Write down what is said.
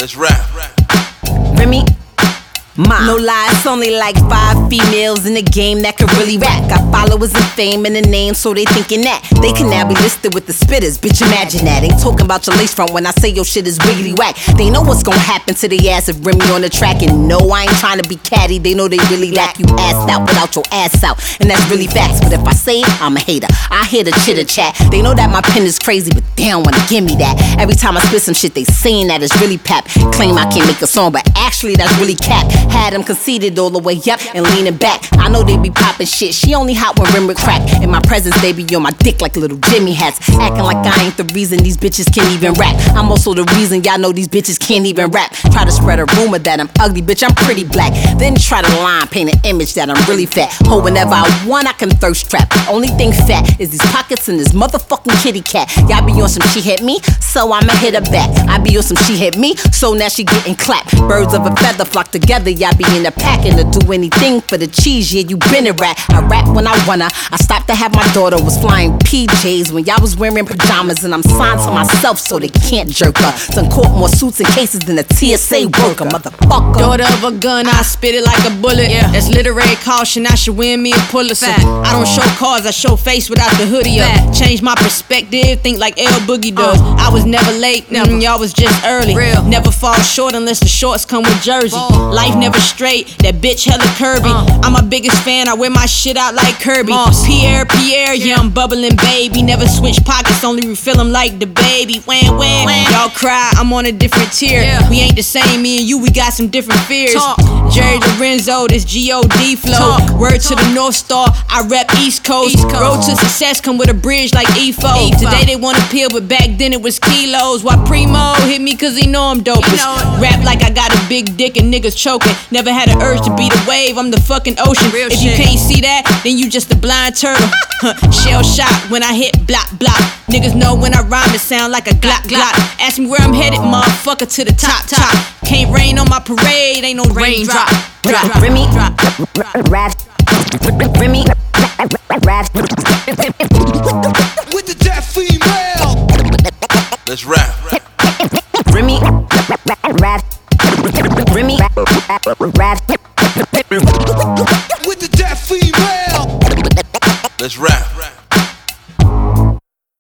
Let's rap. Remy Ma. No lie, it's only like 5 females in the game that can really rap. Got followers and fame in the name, so they thinking that they can now be listed with the spitters. Bitch, imagine that. Ain't talking about your lace front when I say your shit is wiggly whack. They know what's gonna happen to the ass if Remy on the track. And no, I ain't trying to be catty. They know they really lack you assed out without your ass out. And that's really facts. But if I say it, I'm a hater. I hear the chitter chat. They know that my pen is crazy, but they don't wanna give me that. Every time I spit some shit, they saying that it's really pap. Claim I can't make a song, but actually that's really cap. Had them conceited all the way up and leaning back. I know they be popping shit. She only hot when rim with crack. In my presence, they be on my dick like little Jimmy hats. Acting like I ain't the reason these bitches can't even rap. I'm also the reason y'all know these bitches can't even rap. Try to spread a rumor that I'm ugly, bitch, I'm pretty black. Then try to line paint an image that I'm really fat. Ho, whenever I want, I can thirst trap. Only thing fat is these pockets and this motherfucking kitty cat. Y'all be on some she hit me, so I'ma hit her back. I be on some she hit me, so now she getting clapped. Birds of a feather flock together, y'all be in the pack and to do anything for the cheese. Yeah, you been a rat. I rap when I wanna. I stopped to have my daughter was flying PJs when y'all was wearing pajamas, and I'm signed to myself so they can't jerk her. Done caught more suits and cases than a TSA worker, motherfucker. Daughter of a gun, I spit it like a bullet. Yeah. That's literary caution. I should win me a Pulitzer. I don't show cars, I show face without the hoodie up. Change my perspective, think like L Boogie does. I was never late, y'all was just early. Real. Never fall short unless the shorts come with jersey. Life never straight, that bitch hella curvy. I'm my biggest fan, I wear my shit out like Kirby. Pierre, yeah, I'm bubbling, baby. Never switch pockets, only refill them like the baby. When y'all cry, I'm on a different tier. We ain't the same, me and you, we got some different fears. Jerry Lorenzo, this G.O.D. flow. Word to the North Star, I rep East Coast. Road to success come with a bridge like EFO. Today they want to peel, but back then it was kilos. Why Primo hit me cause he know I'm dopest. Rap like I got a big dick and niggas choking. Never had an urge to be the wave, I'm the fucking ocean. If you can't see that, then you just a blind turtle. Shell shot when I hit block. Niggas know when I rhyme it sound like a glock. Ask me where I'm headed, motherfucker, to the top. Can't rain on my parade, ain't no raindrop. Remy rap. Remy rap. With the deaf female. Let's rap.